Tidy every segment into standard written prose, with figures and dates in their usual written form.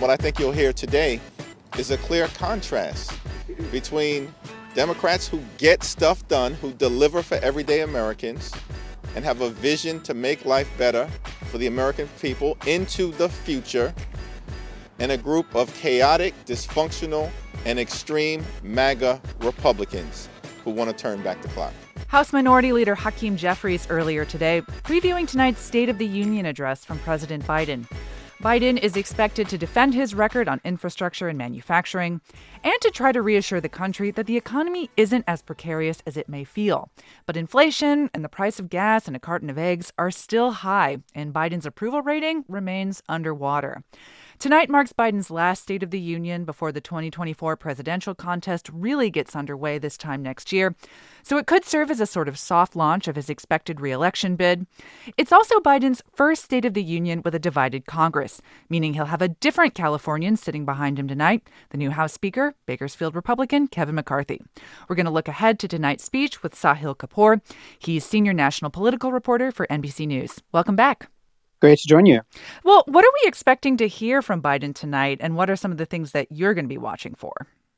what I think you'll hear today is a clear contrast between Democrats who get stuff done, who deliver for everyday Americans, and have a vision to make life better for the American people into the future, and a group of chaotic, dysfunctional, and extreme MAGA Republicans who want to turn back the clock. House Minority Leader Hakeem Jeffries earlier today previewing tonight's State of the Union address from President Biden. Biden is expected to defend his record on infrastructure and manufacturing and to try to reassure the country that the economy isn't as precarious as it may feel. But inflation and the price of gas and a carton of eggs are still high, and Biden's approval rating remains underwater. Tonight marks Biden's last State of the Union before the 2024 presidential contest really gets underway this time next year. So it could serve as a sort of soft launch of his expected re-election bid. It's also Biden's first State of the Union with a divided Congress, meaning he'll have a different Californian sitting behind him tonight, the new House Speaker, Bakersfield Republican Kevin McCarthy. We're going to look ahead to tonight's speech with Sahil Kapoor. He's senior national political reporter for NBC News. Welcome back. Great to join you. Well, what are we expecting to hear from Biden tonight, and what are some of the things that you're going to be watching for?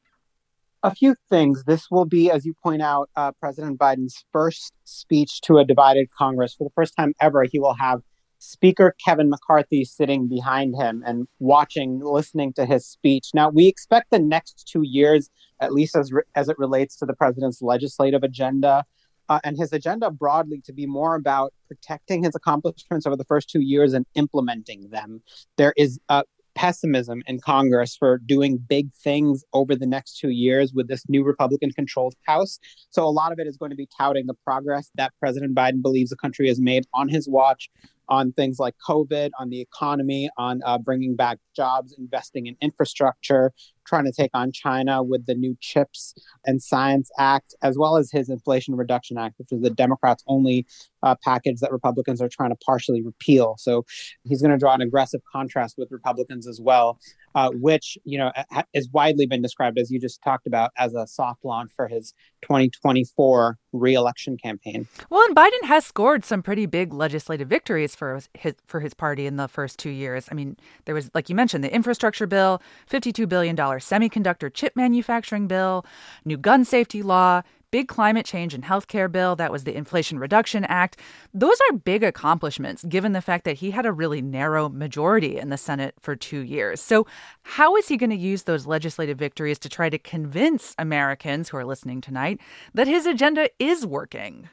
A few things. This will be, as you point out, President Biden's first speech to a divided Congress. For the first time ever, he will have Speaker Kevin McCarthy sitting behind him and listening to his speech. Now, we expect the next 2 years, at least as it relates to the president's legislative agenda, and his agenda broadly, to be more about protecting his accomplishments over the first 2 years and implementing them. There is pessimism in Congress for doing big things over the next 2 years with this new Republican-controlled House. So a lot of it is going to be touting the progress that President Biden believes the country has made on his watch, on things like COVID, on the economy, on bringing back jobs, investing in infrastructure, trying to take on China with the new CHIPS and Science Act, as well as his Inflation Reduction Act, which is the Democrats' only package that Republicans are trying to partially repeal. So he's going to draw an aggressive contrast with Republicans as well, which, has widely been described, as you just talked about, as a soft launch for his 2024 re-election campaign. Well, and Biden has scored some pretty big legislative victories for his party in the first 2 years. I mean, there was, like you mentioned, the infrastructure bill, $52 billion semiconductor chip manufacturing bill, new gun safety law, big climate change and healthcare bill. That was the Inflation Reduction Act. Those are big accomplishments, given the fact that he had a really narrow majority in the Senate for 2 years. So how is he going to use those legislative victories to try to convince Americans who are listening tonight that his agenda is working?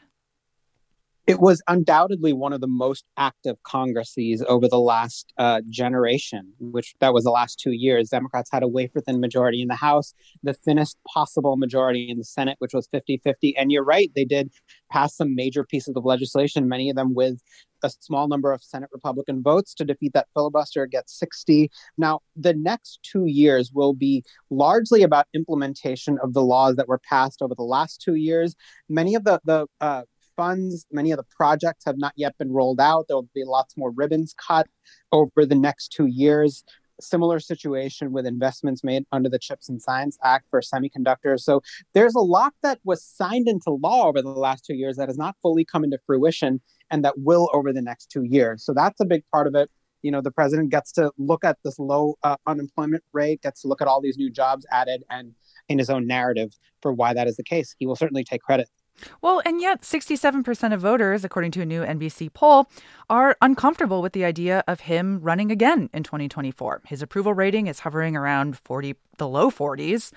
It was undoubtedly one of the most active Congresses over the last generation, that was the last 2 years. Democrats had a wafer-thin majority in the House, the thinnest possible majority in the Senate, which was 50-50. And you're right, they did pass some major pieces of legislation, many of them with a small number of Senate Republican votes to defeat that filibuster, get 60. Now, the next 2 years will be largely about implementation of the laws that were passed over the last 2 years. Many of the funds, many of the projects have not yet been rolled out. There will be lots more ribbons cut over the next 2 years. Similar situation with investments made under the CHIPS and Science Act for semiconductors. So there's a lot that was signed into law over the last 2 years that has not fully come into fruition and that will over the next 2 years. So that's a big part of it. The president gets to look at this low unemployment rate, gets to look at all these new jobs added, and in his own narrative for why that is the case. He will certainly take credit. Well, and yet 67% of voters, according to a new NBC poll, are uncomfortable with the idea of him running again in 2024. His approval rating is hovering around the low 40s.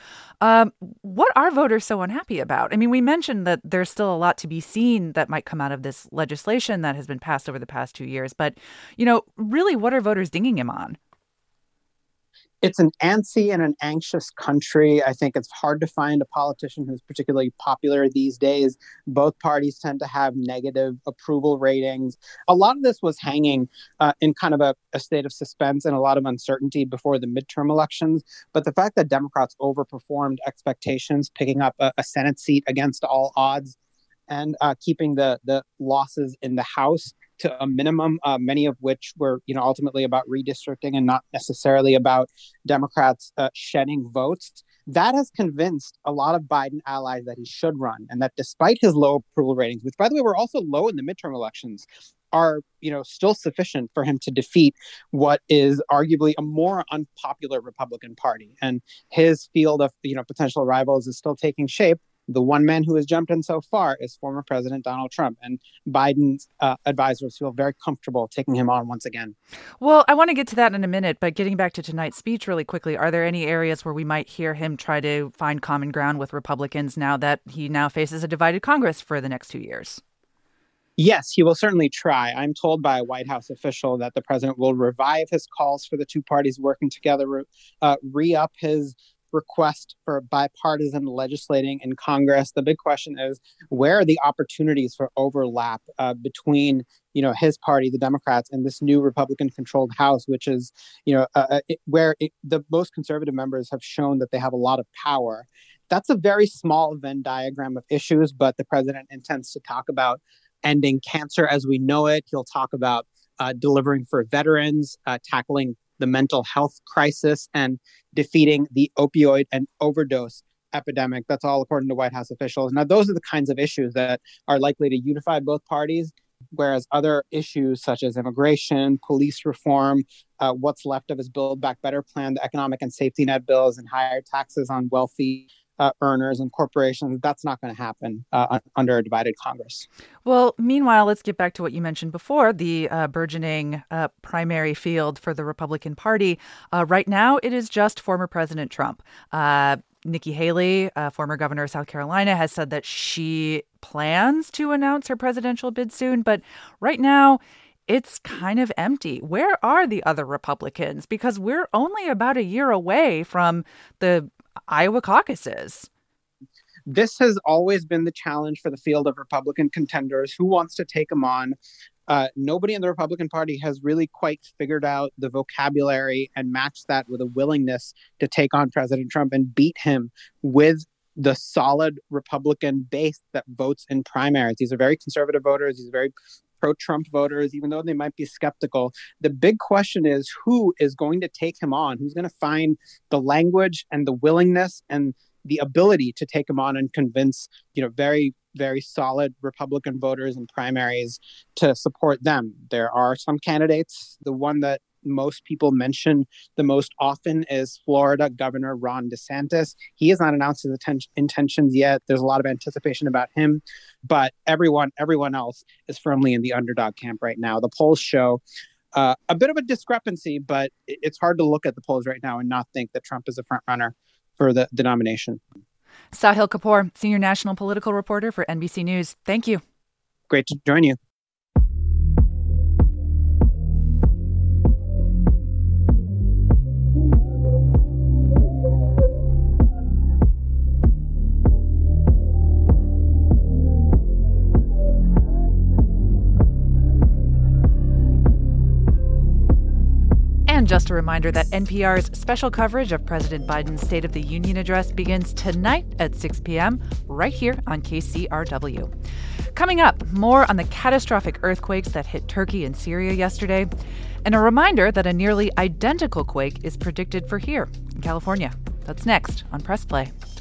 What are voters so unhappy about? I mean, we mentioned that there's still a lot to be seen that might come out of this legislation that has been passed over the past 2 years. But, really, what are voters dinging him on? It's an antsy and an anxious country. I think it's hard to find a politician who's particularly popular these days. Both parties tend to have negative approval ratings. A lot of this was hanging in kind of a state of suspense and a lot of uncertainty before the midterm elections. But the fact that Democrats overperformed expectations, picking up a Senate seat against all odds, and keeping the losses in the House to a minimum, many of which were, ultimately about redistricting and not necessarily about Democrats shedding votes. That has convinced a lot of Biden allies that he should run, and that despite his low approval ratings, which, by the way, were also low in the midterm elections, are, still sufficient for him to defeat what is arguably a more unpopular Republican Party. And his field of, potential rivals is still taking shape. The one man who has jumped in so far is former President Donald Trump, and Biden's advisors feel very comfortable taking him on once again. Well, I want to get to that in a minute, but getting back to tonight's speech really quickly, are there any areas where we might hear him try to find common ground with Republicans now that he now faces a divided Congress for the next 2 years? Yes, he will certainly try. I'm told by a White House official that the president will revive his calls for the two parties working together, re-up his request for bipartisan legislating in Congress. The big question is, where are the opportunities for overlap between, his party, the Democrats, and this new Republican-controlled House, which is, where the most conservative members have shown that they have a lot of power. That's a very small Venn diagram of issues, but the president intends to talk about ending cancer as we know it. He'll talk about delivering for veterans, tackling the mental health crisis, and defeating the opioid and overdose epidemic. That's all according to White House officials. Now, those are the kinds of issues that are likely to unify both parties, whereas other issues such as immigration, police reform, what's left of his Build Back Better plan, the economic and safety net bills, and higher taxes on wealthy earners and corporations, that's not going to happen under a divided Congress. Well, meanwhile, let's get back to what you mentioned before, the burgeoning primary field for the Republican Party. Right now, it is just former President Trump. Nikki Haley, former governor of South Carolina, has said that she plans to announce her presidential bid soon. But right now, it's kind of empty. Where are the other Republicans? Because we're only about a year away from the Iowa caucuses. This has always been the challenge for the field of Republican contenders. Who wants to take them on? Nobody in the Republican Party has really quite figured out the vocabulary and matched that with a willingness to take on President Trump and beat him with the solid Republican base that votes in primaries. These are very conservative voters. These are very pro-Trump voters, even though they might be skeptical. The big question is, who is going to take him on? Who's going to find the language and the willingness and the ability to take him on and convince, very, very solid Republican voters in primaries to support them? There are some candidates. The one that most people mention the most often is Florida Governor Ron DeSantis. He has not announced his intentions yet. There's a lot of anticipation about him, but everyone else is firmly in the underdog camp right now. The polls show a bit of a discrepancy, but it's hard to look at the polls right now and not think that Trump is a front runner for the nomination. Sahil Kapoor, senior national political reporter for NBC News. Thank you. Great to join you. And just a reminder that NPR's special coverage of President Biden's State of the Union address begins tonight at 6 p.m. right here on KCRW. Coming up, more on the catastrophic earthquakes that hit Turkey and Syria yesterday, and a reminder that a nearly identical quake is predicted for here in California. That's next on Press Play.